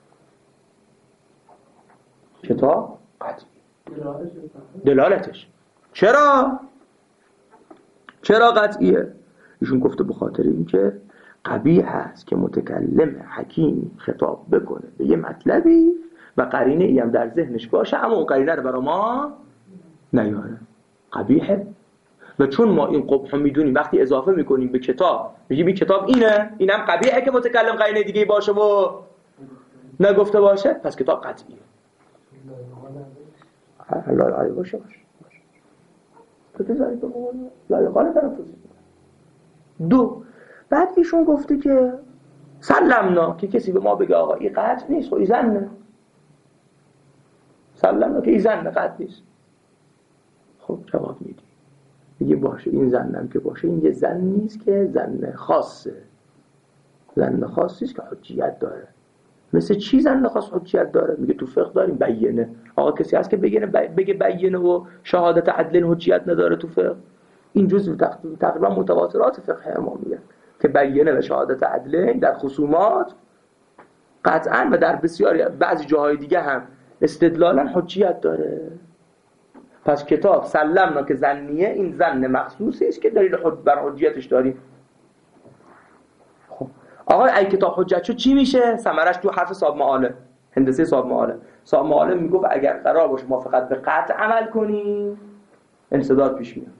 [SPEAKER 1] کتاب قطعی. دلالتش چرا؟ چرا قطعیه؟ ایشون گفته به خاطر اینکه قبیح هست که متکلم حکیم خطاب بکنه به یه مطلبی و قرینه ای هم در ذهنش باشه اما اون قرینه رو برای ما نیاره، قبیحه. و چون ما این قبح میدونیم وقتی اضافه میکنیم به کتاب میگیم این کتاب اینه، اینم قبیحه که متکلم قرینه دیگه باشه و نگفته باشه، پس کتاب قطعیه. لا لا باشه باشه تو تزاری به قول لا یقال طرف دو. بعد ایشون گفته که سلمنا که کسی به ما بگه آقا این قطع نیست و این زنه، سلمنا که این زنه قطع نیست. خب جواب میدی میگه باشه این زنم که باشه این یه زن نیست که زن خاصه، زن خاصی است که حجیت داره. مثل چی زن خاص حجیت داره؟ میگه تو فقه داریم بینه. آقا کسی هست که بگه بگه بینه و شهادت عدل حجیت نداره تو فقه؟ این جزء تقریبا متواترات فقه ما میگه که بینه و شهادت عدل در خصومات قطعا و در بسیاری بعضی جاهای دیگه هم استدلالا حجیت داره. پس کتاب سلمنا که زنیه این زن مخصوصی است که دلیل حج بر حجیتش داریم. خب آقا ای کتاب حجت شد چی میشه؟ ثمرش تو حرف صاحب معاله، هندسه صاحب معاله. صاحب معاله میگفت اگر قرار باشه ما فقط به قطع عمل کنیم انسداد پیش میاد.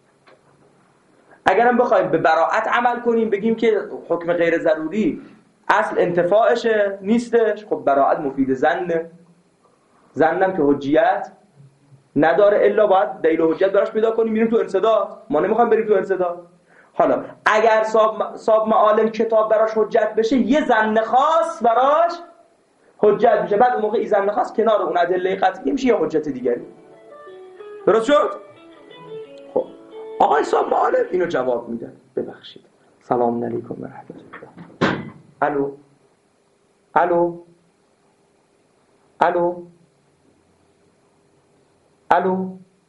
[SPEAKER 1] اگرم بخوایم به براءت عمل کنیم بگیم که حکم غیر ضروری اصل انتفاعشه نیستش، خب براءت مفید زنه، زنم که حجیت نداره الا باید دلیل حجت براش پیدا کنیم میریم تو انسداد. ما نمیخوایم بریم تو انسداد. حالا اگر صاحب صاحب معالم کتاب براش حجت بشه یه زن خاص براش حجت میشه، بعد اون موقع این زن خاص کنار اون ادله قطعی میشه یه حجت دیگری. درست شد؟ خب آقای صاحب معالم اینو جواب میده. ببخشید سلام علیکم و رحمت الله. الو الو الو الو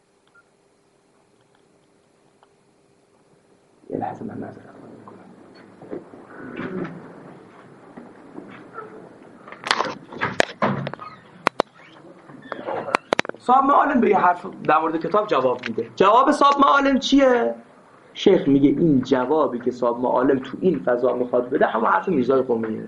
[SPEAKER 1] یه لحظه من معذرت میکنم. صاحب معالم به یه حرف در مورد کتاب جواب میده. جواب صاحب معالم چیه؟ شیخ میگه این جوابی که صاحب معالم تو این فضا میخواد بده همون حرف میرزای قمیه.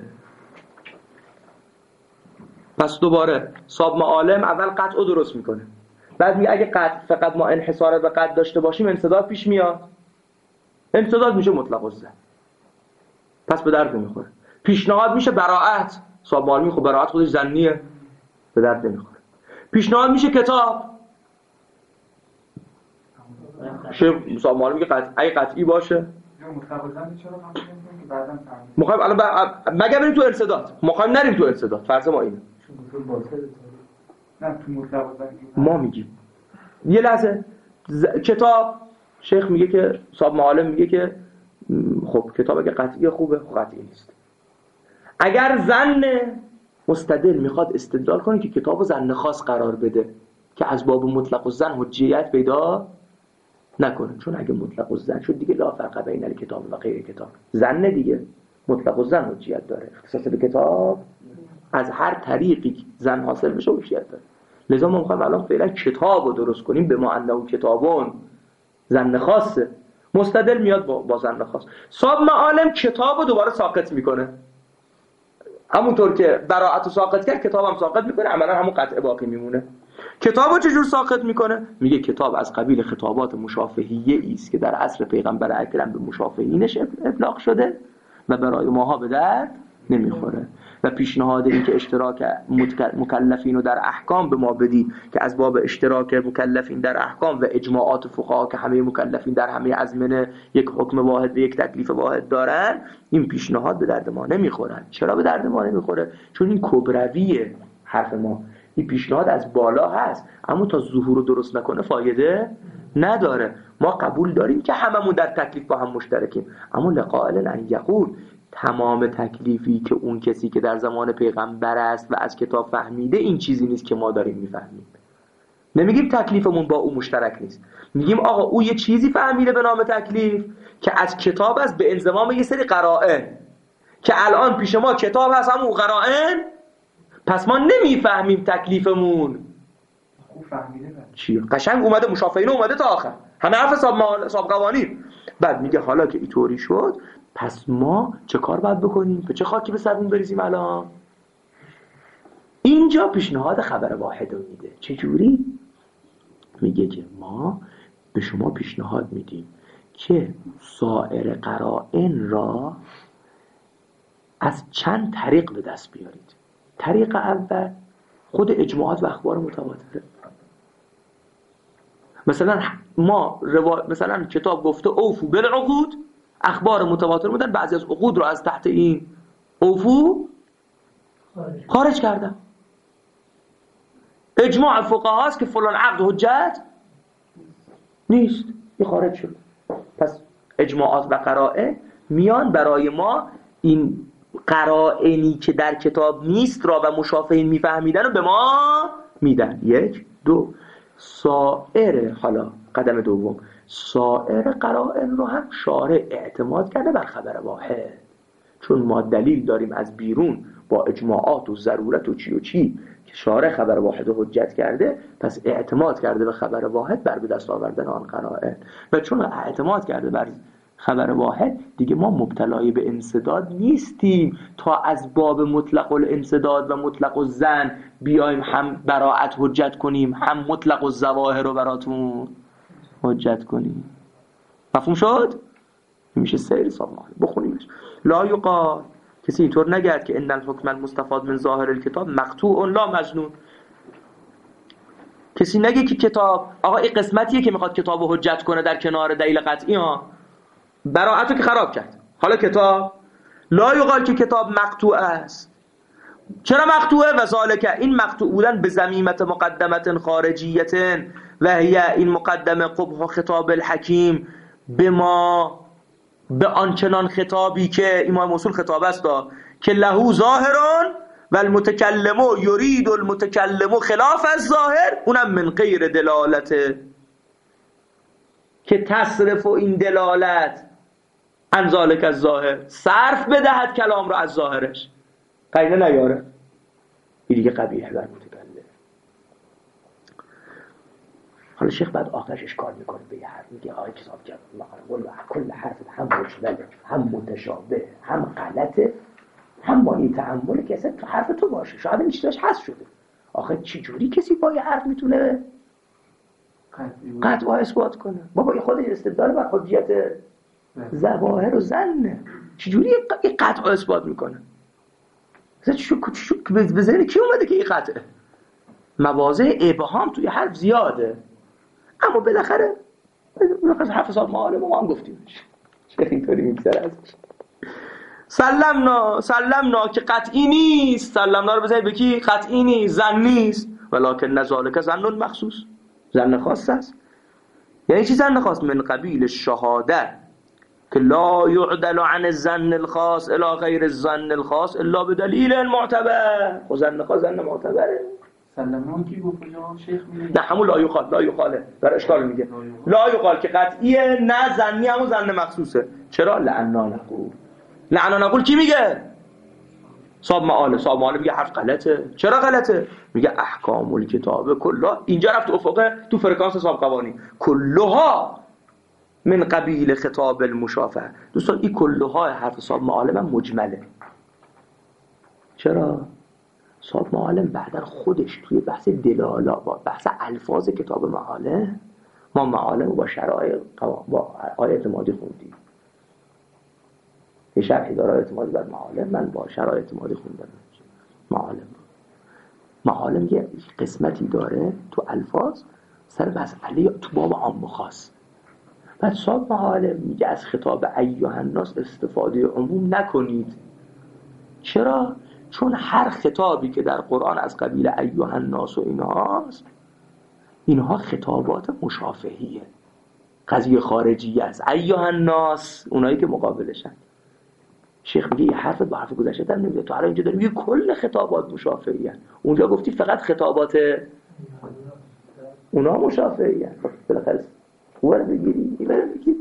[SPEAKER 1] پس دوباره صاحب معالم اول قطع رو درست میکنه، بعد میگه اگه قطع فقط ما انحصار به قطع داشته باشیم انسداد پیش میاد، انسداد میشه مطلق الزن، پس به درد نمیخوره. پیشنهاد میشه براءت، صاحب معالم خب براءت خودش زنیه، به درد نمیخوره. پیشنهاد میشه کتاب، شیخ صاحب معالم میگه قطع اگه قطعی باشه
[SPEAKER 5] مطلق الزن چرا فهمیدیم که بعداً فهمیدیم
[SPEAKER 1] میخوایم الان مگه بریم تو انسداد، میخوایم نریم تو انسداد، فرض ما اینه
[SPEAKER 5] نه تو مطلق الزن
[SPEAKER 1] ما میگیم یه لحظه ز... کتاب شیخ میگه که صاحب معالم میگه که خب کتاب اگه قطعی خوبه خب قطعی نیست. اگر زن مستدل میخواد استدلال کنه که کتابو زن خاص قرار بده که از باب مطلق الزن حجیت پیدا نکنه، چون اگه مطلق الزن شد دیگه لا فرق بین الکتاب و غیر کتاب، زن دیگه مطلق الزن حجیت داره، اختصاص به کتاب از هر طریقی زن حاصل بشه حجیت داره. لذا ما میخوایم الان فعلا کتابو درست کنیم به ما انه کتابون زن خاصه، مستدل میاد با, با زن خاص. صاحب معالم کتابو دوباره ساقط میکنه، همونطور که براءت ساقط کرد کتابم ساقط میکنه، عملا همون قطع باقی میمونه. کتابو چجور ساقط میکنه؟ میگه کتاب از قبیل خطابات مشافهیه است که در عصر پیغمبر اکرم به مشافهینش ابلاغ شده و برای ماها به درد نمیخوره. و پیشنهاد این که اشتراک مکلفین رو در احکام به ما بدی که از باب اشتراک مکلفین در احکام و اجماعات فقها که همه مکلفین در همه ازمنه یک حکم واحد و یک تکلیف واحد دارن، این پیشنهاد به درد ما نمیخوره. چرا به درد ما نمیخوره؟ چون این کبرویه حرف ما. این پیشنهاد از بالا هست اما تا ظهور رو درست نکنه فایده نداره. ما قبول داریم که هممون در تکلیف با هم مشترکیم، اما لقائل ان یقول تمام تکلیفی که اون کسی که در زمان پیغمبر است و از کتاب فهمیده این چیزی نیست که ما داریم میفهمیم. نمیگیم تکلیفمون با او مشترک نیست، میگیم آقا او یه چیزی فهمیده به نام تکلیف که از کتاب است به انضمام یه سری قرائن که الان پیش ما کتاب هست همون قرائن، پس ما نمیفهمیم تکلیفمون.
[SPEAKER 5] خوب فهمیده بعد
[SPEAKER 1] چیه؟ قشنگ اومده مشافهین اومده تا آخر همه حرف صاحب قوانین. بعد میگه حالا که اینطوری شد پس ما چه کار باید بکنیم؟ به چه خاکی به سرمون بریزیم الان؟ اینجا پیشنهاد خبر واحد رو میده. چه جوری؟ میگه که ما به شما پیشنهاد میدیم که سایر قرائن را از چند طریق به دست بیارید. طریق اول خود اجماعات و اخبار متواتره. مثلا ما روا... مثلا کتاب گفته اوفو بالعقود، اخبار متواتر بودن بعضی از عقود رو از تحت این اوفو خارج کردن. اجماع فقها است که فلان عقد حجت نیست، این خارج شد. پس اجماعات و قرائن میان برای ما این قرائنی که در کتاب نیست را و مشافهین میفهمیدن رو به ما میدن. یک. دو، سایر، حالا قدم دوم، سایر قرائن رو هم شارع اعتماد کرده بر خبر واحد، چون ما دلیل داریم از بیرون با اجماعات و ضرورت و چی و چی که شارع خبر واحد رو حجت کرده، پس اعتماد کرده به خبر واحد بر به دست آوردن آن قرائن. و چون اعتماد کرده بر خبر واحد دیگه ما مبتلای به انسداد نیستیم تا از باب مطلق الانسداد و مطلق الظن بیایم هم براءت حجت کنیم هم مطلق الظواهر رو براتون حجت کنیم. مفهوم شد؟ میشه سیر سامال بخونیمش. لا یقال، کسی اینطور نگرد که ان الحکم المستفاد من ظاهر الکتاب مقطوع لا مجنون. کسی نگه که کتاب آقا این قسمتیه که میخواد کتابو حجت کنه در کنار دلیل قطعی ها، براءتو که خراب کرد. حالا کتاب لا یقال که کتاب مقطوع است. چرا مقطوعه؟ و ذالک، این مقطوع بودن به ضمیمت مقدمت خارجیت و هی این مقدمه قبح خطاب الحکیم به ما به آنچنان خطابی که امام اصول خطاب است که لهو ظاهران و المتکلم یرید المتکلم خلاف الظاهر، اونم من غیر دلالت که تصرف و این دلالت عن ذالک الظاهر صرف بدهد کلام را از ظاهرش، قرینه نیاره. این دیگه قبیح بر متکلم. حالا شیخ بعد آخرش اشکال میکنه به یه حرف، میگه آقای کتاب کرد مقرون کل حرف هم مشبله هم متشابه هم غلطه هم با این تعمل که اصلا تو حرف تو باشه، شاید این چیزاش هست شده. آخه چجوری کسی با یه حرف میتونه قطع و اثبات کنه؟ بابا این خودش استدلال بر حجیت ظواهر و ظن، چجوری این قطع و اثبات میکنه؟ مثلا چشو چشو به ذهن کی اومده که این قطعه؟ مواضع ابهام توی حرف زیاده، اما بالاخره بالاخره حرف صاحب معالم ما هم گفتیمش. چه اینطوری میگذره ازش. سلمنا سلمنا که قطعی نیست، سلمنا رو بزنید به کی؟ قطعی نیست، ظن نیست، ولکن نذالک ظن مخصوص، ظن خاص است. یعنی چی ظن خاص؟ من قبیل الشهاده که لا يعدل عن الظن الخاص الى غیر الظن الخاص الا بدلیل معتبر. خب ظن خاص ظن معتبره.
[SPEAKER 2] سلمان کی گفت شیخ میگه؟
[SPEAKER 1] نه همون لا یقال، لا یقاله در اشکال میگه لا یقال که قطعیه، نه ظنی همون ظن مخصوصه. چرا؟ لعنا نقول. لعنا نقول کی میگه؟ صاحب معاله. صاحب معاله میگه حرف غلطه. چرا غلطه؟ میگه احکام الکتاب کلها، اینجا رفت افقه تو فرکانس صاحب قوانین، کلها من قبیل خطاب المشافهه. دوستان این کلها حرف صاحب معالم هم مجمله. چرا؟ صاحب معالم بعدن خودش توی بحث دلالا با بحث الفاظ کتاب معالم، ما معالم با شرایع با آیت مادی خوندیم، یه شرحی داره اعتمادی بر معالم، من با شرح اعتمادی خوندم معالم. معالم یه قسمتی داره تو الفاظ سر مسئله تو باب عام و خاص. بعد صاحب معالم میگه از خطاب ایها الناس استفاده عموم نکنید. چرا؟ چون هر خطابی که در قرآن از قبیل ایها الناس و اینهاست، اینها خطابات مشافهیه، قضیه خارجی است. ایها الناس اونایی که مقابلشن. شیخ میگه یه حرف با حرف گذشته در نمیده. تو الان اینجا داری میگه کل خطابات مشافهی هست، اونجا گفتی فقط خطابات اونا مشافهی هست. بالاخره خوبه بگیری این بره بگیری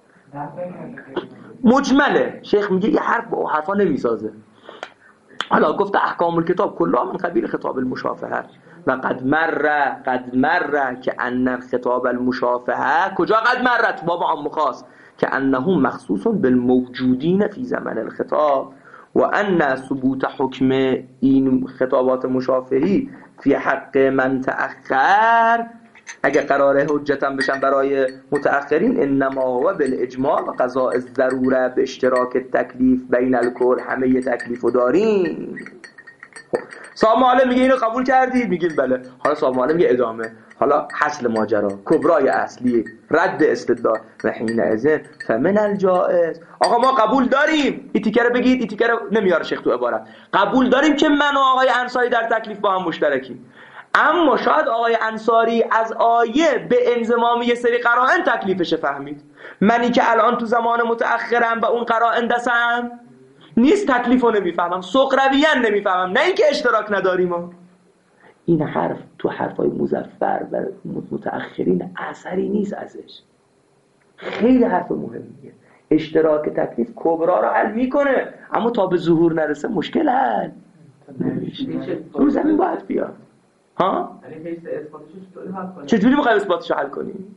[SPEAKER 1] مجمله. شیخ میگه یه حرف با حرفا نمیسازه. حالا گفته احکام الکتاب کلها من قبیل خطاب المشافهه و قد مره قد مره که ان خطاب المشافهه کجا قد مرت باب عام خاص که انه مخصوص بالموجودین فی زمن الخطاب و ان ثبوت حکم این خطابات مشافهی فی حق من تأخر اگه قراره حجتم بشن برای متأخرین انما هو بالاجماع و قضاء الضروره به اشتراک تکلیف بین الکل. همه ی تکلیفو داریم. خب صاحب معالم میگه اینو قبول کردید؟ میگیم بله. حالا صاحب معالم میگه ادامه، حالا حاصل ماجرا کبرای اصلی رد استدلال و حین اذن فمن الجائز. آقا ما قبول داریم، این تیکه رو بگید، این تیکه رو نمیاره شیخ تو عبارت. قبول داریم که من و آقای انصاری در تکلیف با هم مشترکیم، اما شاید آقای انصاری از آیه به انضمام یه سری قرائن تکلیفش فهمید. منی که الان تو زمان متأخرم و اون قرائن دستم نیست تکلیفو نمیفهمم، سقرویان نمیفهمم، نه اینکه اشتراک نداریم. این حرف تو حرفای مظفر و متأخرین اثری نیست ازش. خیلی حرف مهمیه. اشتراک تکلیف کبرا رو حل میکنه، اما تا به ظهور نرسه مشکل حل نمیشه. رو زمین باید بیاد. ها؟ چجوری میخوای اثباتش حل کنی؟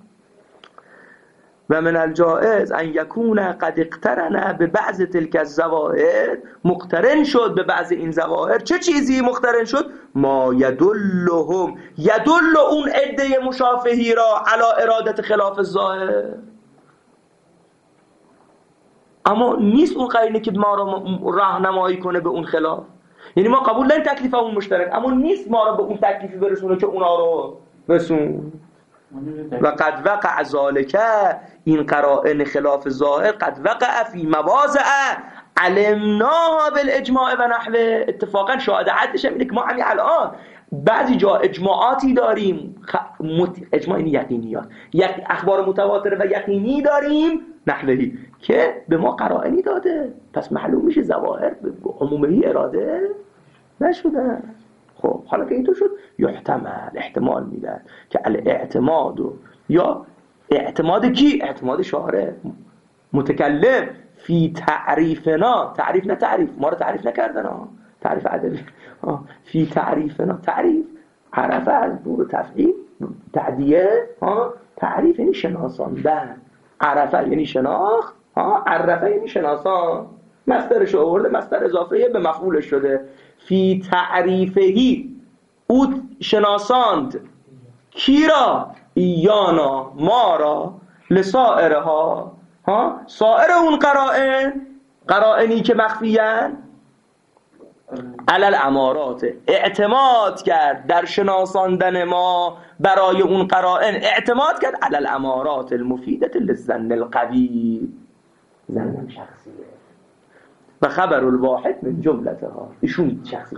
[SPEAKER 1] و من الجائز ان یکون قد اقترن به بعض تلک الظواهر، مقترن شد به بعض این ظواهر. چه چیزی مقترن شد؟ ما یدلهم، یدل اون عده مشافهی را علی ارادت خلاف الظاهر. اما نیست اون قرینه که ما را راهنمایی کنه به اون خلاف. یعنی ما قبول داریم تکلیف اون مشترک، اما نیست ما را به اون تکلیفی برسونه که اونا رو رسون. و قد وقع ذالک، این قرائن خلاف ظاهر قد وقع فی مواضع علمناها بالاجماع و نحوه. اتفاقا شاهد عدش اینه که ما همین الان بعضی جا اجماعاتی داریم، خ... مت... اجماع این یقینیات، یک اخبار متواتره و یقینی داریم نحوهی که به ما قرائنی داده، پس معلوم میشه ظواهر به عمومی اراده نشدن. خب حالا که اینطور شد یحتمل، احتمال میدن که الاعتماد، یا اعتماد کی؟ اعتماد شارع متکلم فی تعریفنا، تعریف نه تعریف، ما رو تعریف نکردن ها، تعریف ادبی، فی تعریفنا، تعریف عرفه از دور تفعیل، تعدیه ها، تعریف یعنی شناساندن، عرفه یعنی شناخت ها، عرفه یعنی شناسان، مصدرش آورده، مصدر اضافه به مفعولش شده. فی تعریفهی، او شناساند کی را؟ ایانا، ما را، لسائرها، ها، سائر اون قرائن، قرائنی که مخفیان، علل امارات، اعتماد کرد در شناساندن ما برای اون قرائن، اعتماد کرد علل امارات المفیدة للظن القوی، ظنم شخصیه و خبر الواحد من جملتها، ایشون شخصیه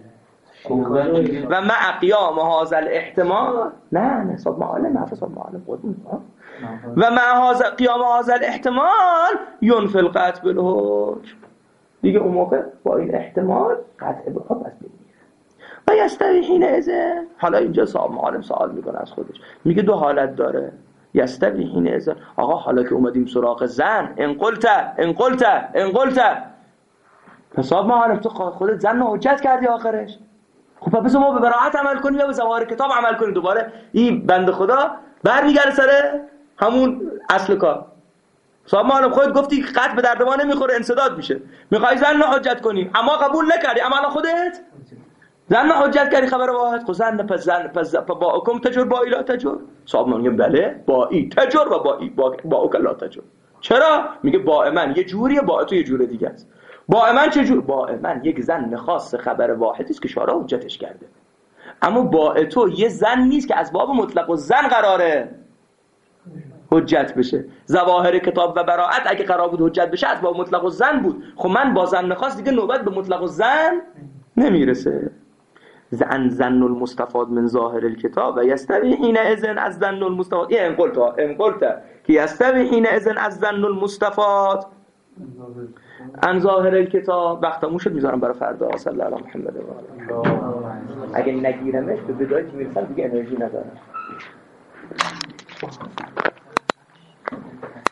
[SPEAKER 1] و مع قیام هذا الاحتمال، نه نه صد معالم، حرف صد معالم خودمون، و مع هذا قیام هذا الاحتمال ينفي القطع بالحکم، دیگه اون موقع با این احتمال قطع به حکم است میگیره. و یستوی حینئذ، حالا اینجا صاحب معالم سوال میکنه از خودش، میگه دو حالت داره. یستوی حینئذ، آقا حالا که اومدیم سراغ زن، ان قلت ان قلت ان قلت، پس صاحب معالم تو خودت زن حجت کردی آخرش. خب پس ما به براءت عمل کنیم یا به ظواهر کتاب عمل کنیم؟ دوباره این بنده خدا برمیگره سر همون اصل کار. صاحب معلم خودت گفتی قطع به درد ما نمیخوره، انسداد میشه، میخوای زن حجت کنیم، اما قبول نکردی، اما الان خودت زن حجت کردی. خبر واحد، خب زن پس زن پس با حکم تجر با الا تجر. صاحب معلم بله با ای تجر و با ای با با لا تجر. چرا؟ میگه با من یه جوریه، با تو یه جور دیگه است. با من چه جور؟ با من یک زن خاص خبر واحدی است که شارع حجتش کرده، اما با تو یه زن نیست که از باب مطلق و زن قراره حجت بشه. ظواهر کتاب و براءت اگه قرار بود حجت بشه از باب مطلق و زن بود. خب من با زن خاص دیگه نوبت به مطلق و زن نمیرسه. زن زن المستفاد من ظاهر الکتاب و یستوی حین اذن از زن المستفاد. این انقلت ها انقلت که یستوی حین اذن از زن المستفاد ان ظاهر الکتاب. وقتمون شد، میذارم برای فردا. صلی الله علی محمد و آله. اگه نگیرمش به بدایت میرسم دیگه انرژی ندارم.